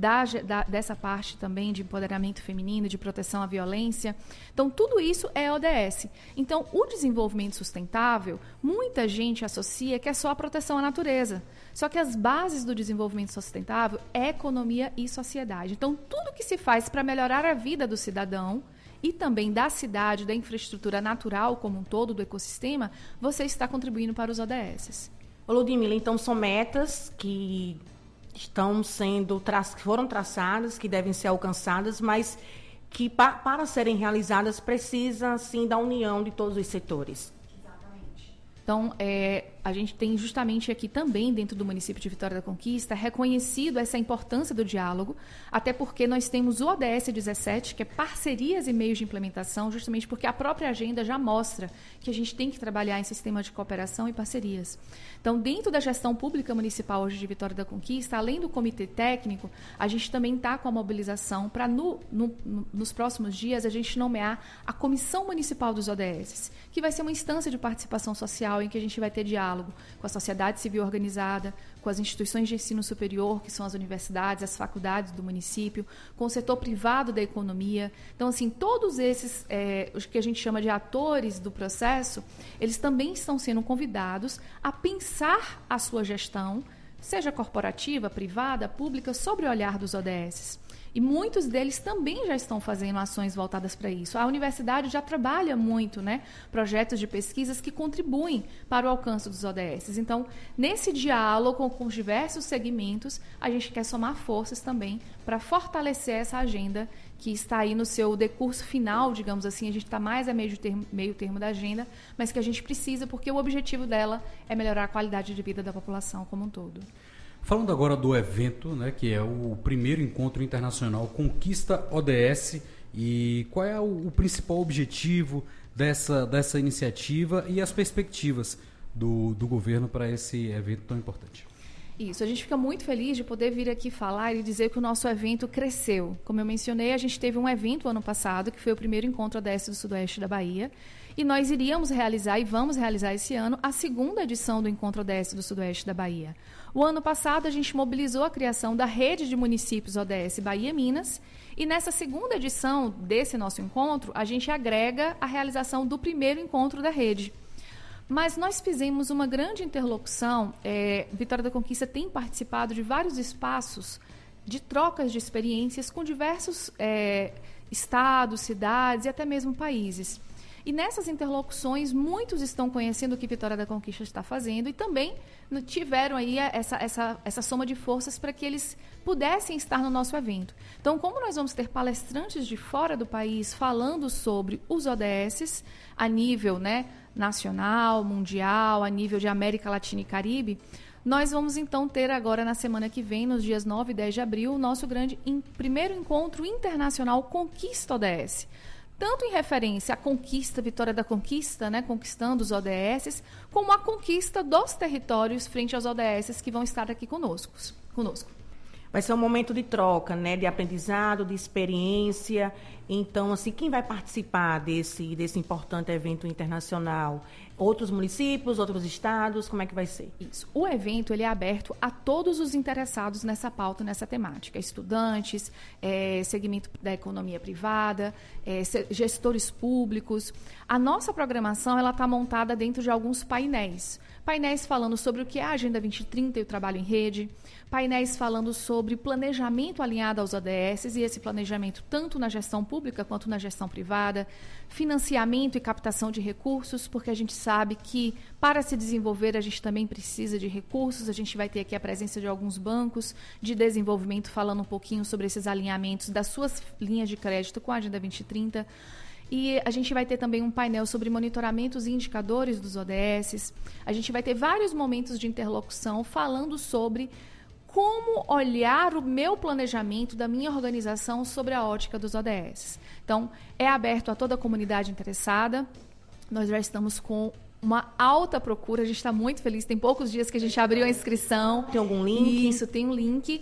dessa parte também de empoderamento feminino, de proteção à violência. Então, tudo isso é ODS. Então, o desenvolvimento sustentável, muita gente associa que é só a proteção à natureza. Só que as bases do desenvolvimento sustentável é economia e sociedade. Então, tudo que se faz para melhorar a vida do cidadão e também da cidade, da infraestrutura natural como um todo, do ecossistema, você está contribuindo para os ODS. Ô, Ludmila, então são metas que foram traçadas, que devem ser alcançadas, mas que para serem realizadas precisa, sim, da união de todos os setores. Então, a gente tem justamente aqui também, dentro do município de Vitória da Conquista, reconhecido essa importância do diálogo, até porque nós temos o ODS 17, que é parcerias e meios de implementação, justamente porque a própria agenda já mostra que a gente tem que trabalhar em sistema de cooperação e parcerias. Então, dentro da gestão pública municipal hoje de Vitória da Conquista, além do comitê técnico, a gente também está com a mobilização para, nos próximos dias, a gente nomear a Comissão Municipal dos ODS, que vai ser uma instância de participação social em que a gente vai ter diálogo com a sociedade civil organizada, com as instituições de ensino superior, que são as universidades, as faculdades do município, com o setor privado da economia. Então, assim, todos esses, os que a gente chama de atores do processo, eles também estão sendo convidados a pensar a sua gestão, seja corporativa, privada, pública, sobre o olhar dos ODS. E muitos deles também já estão fazendo ações voltadas para isso. A universidade já trabalha muito, né, projetos de pesquisas que contribuem para o alcance dos ODS. Então, nesse diálogo com os diversos segmentos, a gente quer somar forças também para fortalecer essa agenda que está aí no seu decurso final, digamos assim. A gente está mais a meio termo da agenda, mas que a gente precisa, porque o objetivo dela é melhorar a qualidade de vida da população como um todo. Falando agora do evento, né, que é o primeiro encontro internacional Conquista ODS, e qual é o principal objetivo dessa iniciativa e as perspectivas do governo para esse evento tão importante? Isso, a gente fica muito feliz de poder vir aqui falar e dizer que o nosso evento cresceu. Como eu mencionei, a gente teve um evento ano passado, que foi o primeiro encontro ODS do Sudoeste da Bahia, e nós iríamos realizar e vamos realizar esse ano a segunda edição do Encontro ODS do Sudoeste da Bahia. O ano passado, a gente mobilizou a criação da rede de municípios ODS Bahia-Minas, e nessa segunda edição desse nosso encontro, a gente agrega a realização do primeiro encontro da rede. Mas nós fizemos uma grande interlocução. Vitória da Conquista tem participado de vários espaços de trocas de experiências com diversos estados, cidades e até mesmo países. E nessas interlocuções, muitos estão conhecendo o que Vitória da Conquista está fazendo e também tiveram aí essa soma de forças para que eles pudessem estar no nosso evento. Então, como nós vamos ter palestrantes de fora do país falando sobre os ODS a nível, né, nacional, mundial, a nível de América Latina e Caribe, nós vamos então ter agora na semana que vem, nos dias 9 e 10 de abril, o nosso primeiro encontro internacional Conquista ODS. Tanto em referência à conquista, Vitória da Conquista, né, conquistando os ODS, como a conquista dos territórios frente aos ODS que vão estar aqui conosco. Vai ser um momento de troca, né, de aprendizado, de experiência. Então, assim, quem vai participar desse importante evento internacional? Outros municípios, outros estados, como é que vai ser? Isso. O evento ele é aberto a todos os interessados nessa pauta, nessa temática. Estudantes, segmento da economia privada, gestores públicos. A nossa programação está montada dentro de alguns painéis. Painéis falando sobre o que é a Agenda 2030 e o trabalho em rede. Painéis falando sobre planejamento alinhado aos ODS e esse planejamento tanto na gestão pública quanto na gestão privada. Financiamento e captação de recursos, porque a gente sabe que para se desenvolver a gente também precisa de recursos. A gente vai ter aqui a presença de alguns bancos de desenvolvimento falando um pouquinho sobre esses alinhamentos das suas linhas de crédito com a Agenda 2030. E a gente vai ter também um painel sobre monitoramentos e indicadores dos ODS. A gente vai ter vários momentos de interlocução falando sobre como olhar o meu planejamento da minha organização sobre a ótica dos ODS. Então, é aberto a toda a comunidade interessada. Nós já estamos com uma alta procura, a gente está muito feliz. Tem poucos dias que a gente abriu a inscrição. Tem algum link? Isso, tem um link.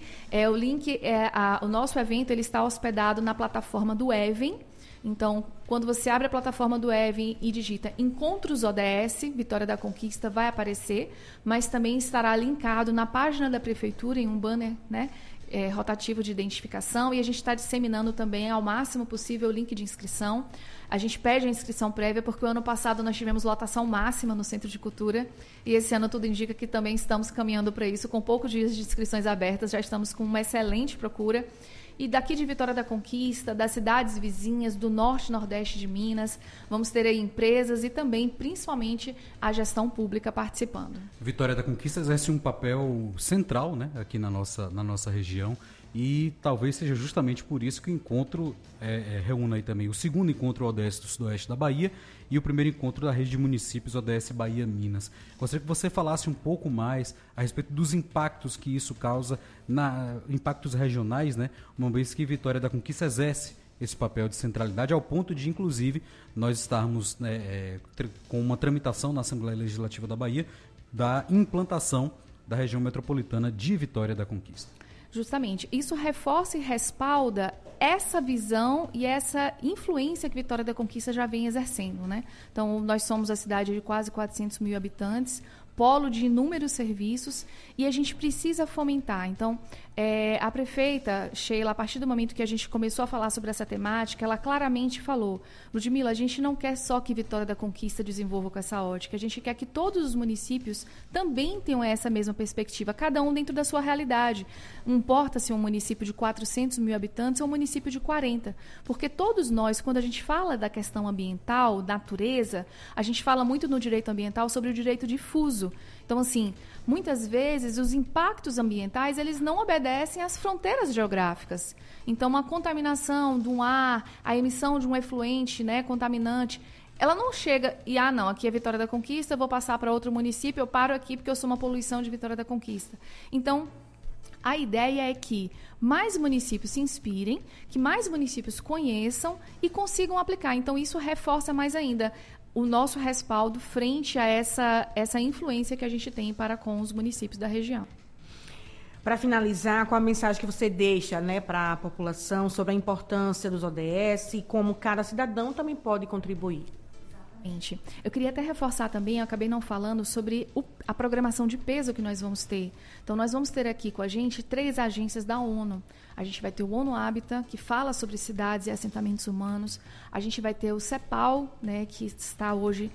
O nosso evento ele está hospedado na plataforma do Even. Então, quando você abre a plataforma do Even e digita Encontros ODS, Vitória da Conquista, vai aparecer, mas também estará linkado na página da Prefeitura em um banner, né, rotativo de identificação, e a gente está disseminando também ao máximo possível o link de inscrição. A gente pede a inscrição prévia porque o ano passado nós tivemos lotação máxima no Centro de Cultura e esse ano tudo indica que também estamos caminhando para isso. Com poucos dias de inscrições abertas, já estamos com uma excelente procura. e daqui de Vitória da Conquista, das cidades vizinhas, do norte e nordeste de Minas. Vamos ter aí empresas e também, principalmente, a gestão pública participando. Vitória da Conquista exerce um papel central, né, aqui na nossa região, e talvez seja justamente por isso que o encontro reúne aí também o segundo encontro ODS do Sudoeste da Bahia e o primeiro encontro da rede de municípios ODS Bahia Minas. Gostaria que você falasse um pouco mais a respeito dos impactos que isso causa, impactos regionais, né, uma vez que Vitória da Conquista exerce esse papel de centralidade, ao ponto de, inclusive, nós estarmos com uma tramitação na Assembleia Legislativa da Bahia da implantação da região metropolitana de Vitória da Conquista. Justamente, isso reforça e respalda essa visão e essa influência que Vitória da Conquista já vem exercendo, né? Então, nós somos a cidade de quase 400 mil habitantes, polo de inúmeros serviços, e a gente precisa fomentar. Então, a prefeita Sheila, a partir do momento que a gente começou a falar sobre essa temática, ela claramente falou: Ludmila, a gente não quer só que Vitória da Conquista desenvolva com essa ótica, a gente quer que todos os municípios também tenham essa mesma perspectiva, cada um dentro da sua realidade. Não importa se é um município de 400 mil habitantes ou um município de 40, porque todos nós, quando a gente fala da questão ambiental, natureza, a gente fala muito no direito ambiental sobre o direito difuso. Então, assim, muitas vezes os impactos ambientais, eles não obedecem às fronteiras geográficas. Então, uma contaminação de um ar, a emissão de um efluente, né, contaminante, ela não chega e, não, aqui é Vitória da Conquista, eu vou passar para outro município, eu paro aqui porque eu sou uma poluição de Vitória da Conquista. Então, a ideia é que mais municípios se inspirem, que mais municípios conheçam e consigam aplicar. Então, isso reforça mais ainda o nosso respaldo frente a essa influência que a gente tem para com os municípios da região. Para finalizar, qual a mensagem que você deixa, né, para a população sobre a importância dos ODS e como cada cidadão também pode contribuir? Eu queria até reforçar também, eu acabei não falando, sobre a programação de peso que nós vamos ter. Então, nós vamos ter aqui com a gente 3 agências da ONU. A gente vai ter o ONU Habitat, que fala sobre cidades e assentamentos humanos. A gente vai ter o CEPAL, né, que está hoje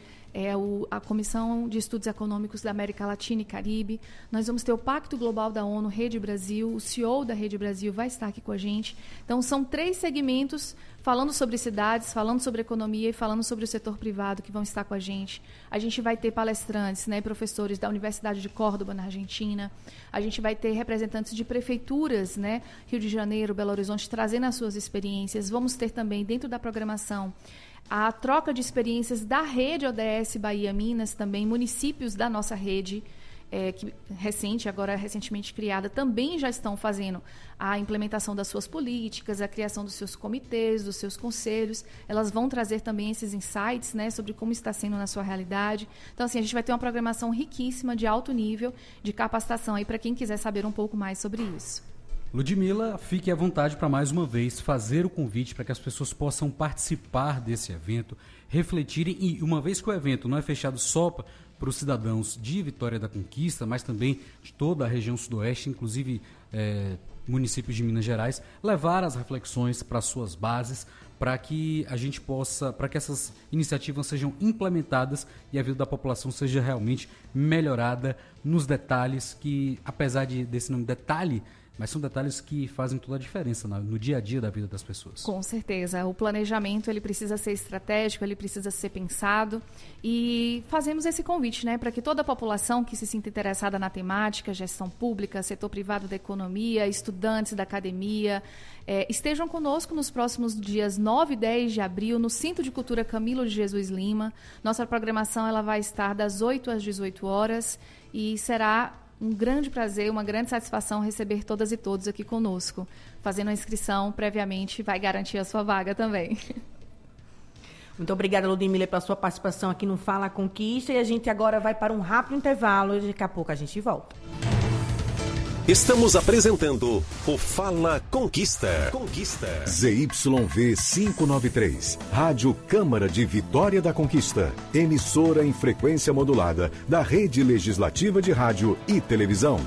a Comissão de Estudos Econômicos da América Latina e Caribe. Nós vamos ter o Pacto Global da ONU, Rede Brasil. O CEO da Rede Brasil vai estar aqui com a gente. Então, são 3 segmentos falando sobre cidades, falando sobre economia e falando sobre o setor privado que vão estar com a gente. A gente vai ter palestrantes, né, professores da Universidade de Córdoba, na Argentina. A gente vai ter representantes de prefeituras, né, Rio de Janeiro, Belo Horizonte, trazendo as suas experiências. Vamos ter também, dentro da programação, a troca de experiências da rede ODS Bahia Minas, também municípios da nossa rede, que recentemente criada, também já estão fazendo a implementação das suas políticas, a criação dos seus comitês, dos seus conselhos. Elas vão trazer também esses insights, né, sobre como está sendo na sua realidade. Então, assim, a gente vai ter uma programação riquíssima, de alto nível, de capacitação aí para quem quiser saber um pouco mais sobre isso. Ludmila, fique à vontade para mais uma vez fazer o convite para que as pessoas possam participar desse evento, refletirem, e uma vez que o evento não é fechado só para os cidadãos de Vitória da Conquista, mas também de toda a região sudoeste, inclusive municípios de Minas Gerais, levar as reflexões para suas bases, para que a gente possa, para que essas iniciativas sejam implementadas e a vida da população seja realmente melhorada nos detalhes que, apesar desse nome detalhe, mas são detalhes que fazem toda a diferença no dia a dia da vida das pessoas. Com certeza. O planejamento, ele precisa ser estratégico, ele precisa ser pensado. E fazemos esse convite, né, para que toda a população que se sinta interessada na temática, gestão pública, setor privado da economia, estudantes da academia, estejam conosco nos próximos dias 9 e 10 de abril, no Centro de Cultura Camilo de Jesus Lima. Nossa programação ela vai estar das 8 às 18 horas e será um grande prazer, uma grande satisfação receber todas e todos aqui conosco. Fazendo a inscrição previamente vai garantir a sua vaga também. Muito obrigada, Ludmila, pela sua participação aqui no Fala Conquista. E a gente agora vai para um rápido intervalo e daqui a pouco a gente volta. Estamos apresentando o Fala Conquista. ZYV 593, Rádio Câmara de Vitória da Conquista, emissora em frequência modulada da Rede Legislativa de Rádio e Televisão,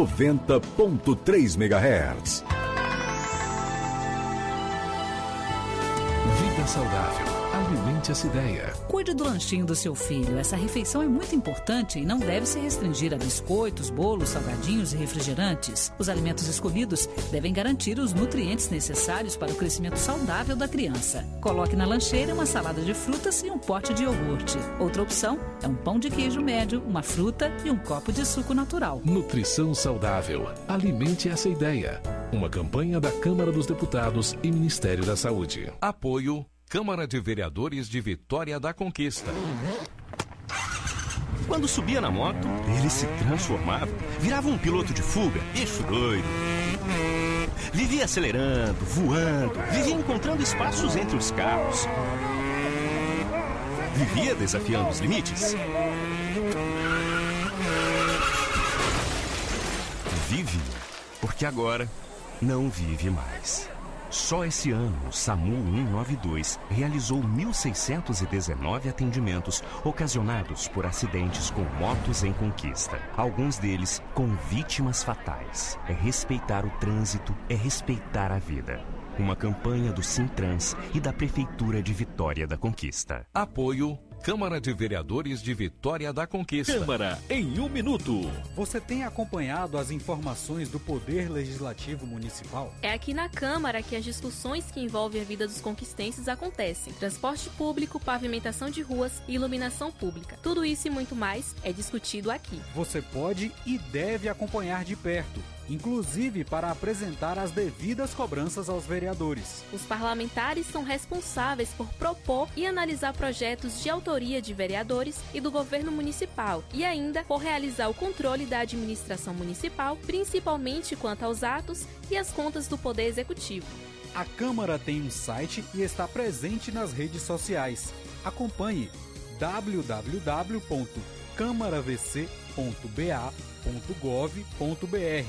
90.3 MHz. Vida saudável, Alimente essa ideia. Cuide do lanchinho do seu filho. Essa refeição é muito importante e não deve se restringir a biscoitos, bolos, salgadinhos e refrigerantes. Os alimentos escolhidos devem garantir os nutrientes necessários para o crescimento saudável da criança. Coloque na lancheira uma salada de frutas e um pote de iogurte. Outra opção é um pão de queijo médio, uma fruta e um copo de suco natural. Nutrição saudável. Alimente essa ideia. Uma campanha da Câmara dos Deputados e Ministério da Saúde. Apoio Câmara de Vereadores de Vitória da Conquista. Quando subia na moto, ele se transformava, virava um piloto de fuga, bicho doido. Vivia acelerando, voando, vivia encontrando espaços entre os carros. Vivia desafiando os limites. Vive, porque agora não vive mais. Só esse ano, o SAMU 192 realizou 1.619 atendimentos ocasionados por acidentes com motos em conquista. Alguns deles com vítimas fatais. É respeitar o trânsito, é respeitar a vida. Uma campanha do Sintrans e da Prefeitura de Vitória da Conquista. Apoio Câmara de Vereadores de Vitória da Conquista. Câmara em 1 minuto. Você tem acompanhado as informações do Poder Legislativo Municipal? É aqui na Câmara que as discussões que envolvem a vida dos conquistenses acontecem. Transporte público, pavimentação de ruas e iluminação pública. Tudo isso e muito mais é discutido aqui. Você pode e deve acompanhar de perto, inclusive para apresentar as devidas cobranças aos vereadores. Os parlamentares são responsáveis por propor e analisar projetos de autoria de vereadores e do governo municipal e ainda por realizar o controle da administração municipal, principalmente quanto aos atos e as contas do Poder Executivo. A Câmara tem um site e está presente nas redes sociais. Acompanhe www.câmaravc.ba.gov.br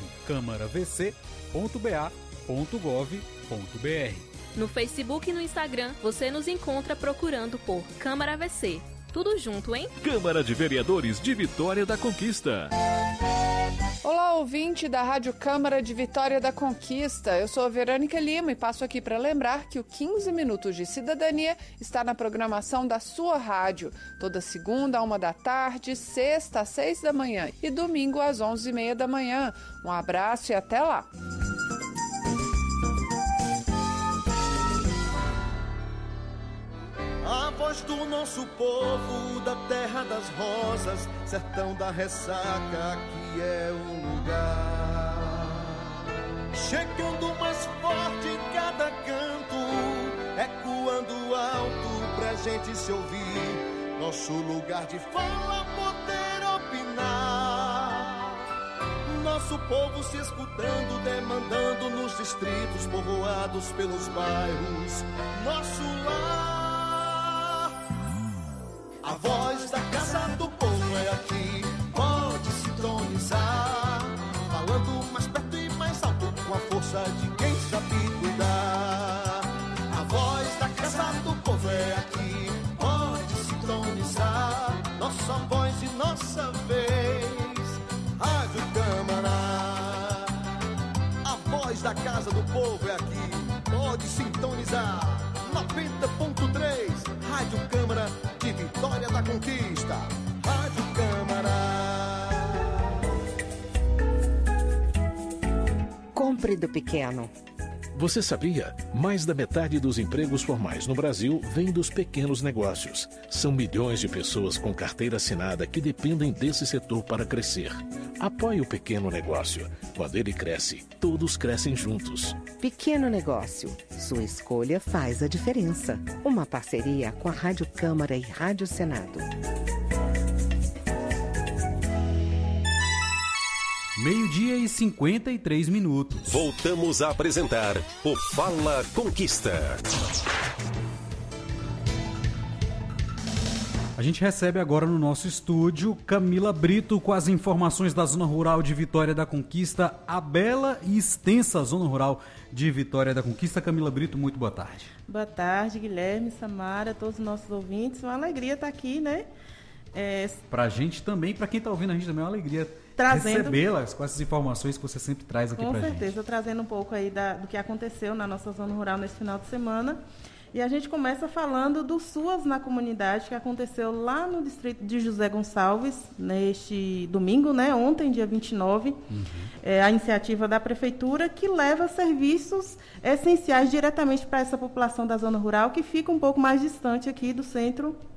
câmaravc.ba.gov.br. No Facebook e no Instagram, você nos encontra procurando por Câmara VC. Tudo junto, hein? Câmara de Vereadores de Vitória da Conquista. Olá, ouvinte da Rádio Câmara de Vitória da Conquista. Eu sou a Verônica Lima e passo aqui para lembrar que o 15 Minutos de Cidadania está na programação da sua rádio. Toda segunda, 13h, sexta, às 6 da manhã e domingo, às 11h30 da manhã. Um abraço e até lá! A voz do nosso povo, da terra das rosas, sertão da ressaca, aqui é o lugar. Chegando mais forte em cada canto, ecoando alto pra gente se ouvir. Nosso lugar de fala, poder opinar. Nosso povo se escutando, demandando nos distritos, povoados pelos bairros. Nosso lar. A voz da Casa do Povo é aqui, pode sintonizar. Falando mais perto e mais alto, com a força de quem sabe cuidar. A voz da Casa do Povo é aqui, pode sintonizar. Nossa voz e nossa vez, Rádio Câmara. A voz da Casa do Povo é aqui, pode sintonizar. 90.3, Rádio Câmara de Vitória da Conquista. Rádio Câmara. Compre do pequeno. Você sabia? Mais da metade dos empregos formais no Brasil vem dos pequenos negócios. São milhões de pessoas com carteira assinada que dependem desse setor para crescer. Apoie o pequeno negócio. Quando ele cresce, todos crescem juntos. Pequeno negócio. Sua escolha faz a diferença. Uma parceria com a Rádio Câmara e Rádio Senado. 12h53. Voltamos a apresentar o Fala Conquista. A gente recebe agora no nosso estúdio Camila Brito com as informações da Zona Rural de Vitória da Conquista, a bela e extensa Zona Rural de Vitória da Conquista. Camila Brito, muito boa tarde. Boa tarde, Guilherme, Samara, todos os nossos ouvintes. Uma alegria estar aqui, né? Pra gente também, pra quem tá ouvindo a gente também é uma alegria recebê-las com essas informações que você sempre traz aqui pra gente. Com certeza, trazendo um pouco aí do que aconteceu na nossa Zona Rural nesse final de semana. E a gente começa falando do SUAS na comunidade, que aconteceu lá no distrito de José Gonçalves, neste domingo, né, ontem, dia 29. A iniciativa da Prefeitura, que leva serviços essenciais diretamente para essa população da zona rural, que fica um pouco mais distante aqui do centro